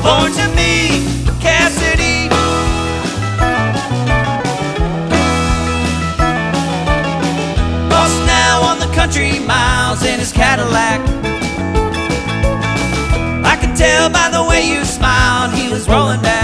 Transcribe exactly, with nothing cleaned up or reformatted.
born to be Cassidy. Lost now on the country miles in his Cadillac. I can tell by the way you smiled he was rolling down